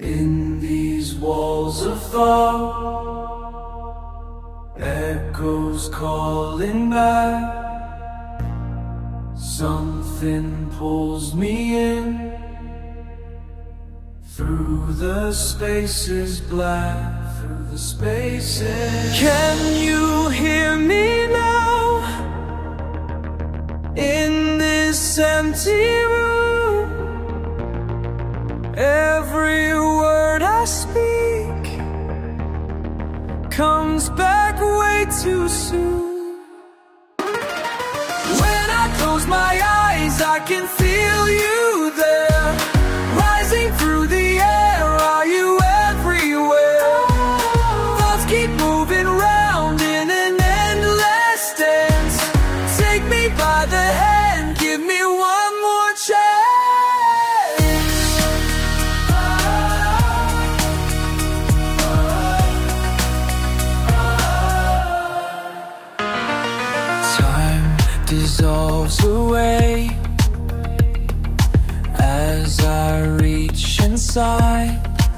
In these walls of thought, echoes calling back. Something pulls me in through the spaces black, through the spaces. Can you hear me now? In this empty room, every word I speak comes back way too soon. When I close my eyes, I can feel you there, rising through the air. Are you everywhere? Thoughts keep moving round in an endless dance. Take me by the hand, give me one more chance. Dissolves away as I reach inside.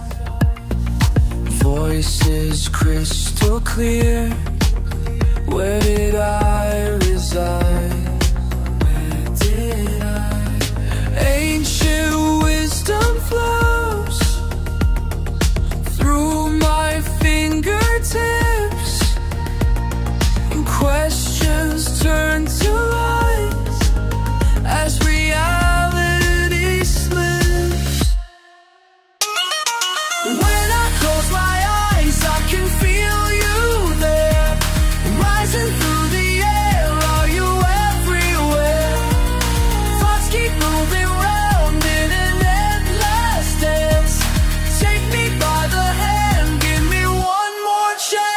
Voices crystal clear. Where did I reside? Where did I? Ancient wisdom flows through my fingertips, and questions turn to lies as reality slips. When I close my eyes, I can feel you there, rising through the air. Are you everywhere? Thoughts keep moving round in an endless dance. Take me by the hand, give me one more chance.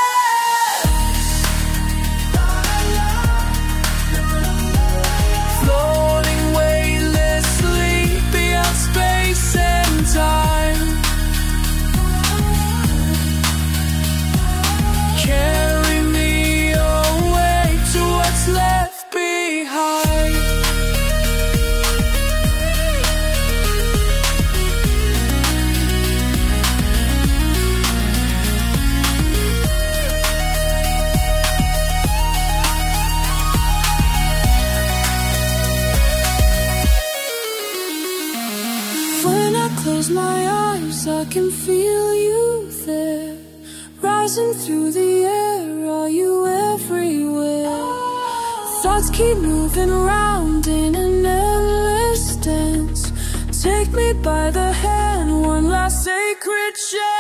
Close my eyes, I can feel you there, rising through the air. Are you everywhere? Thoughts keep moving around in an endless dance. Take me by the hand, one last sacred chance.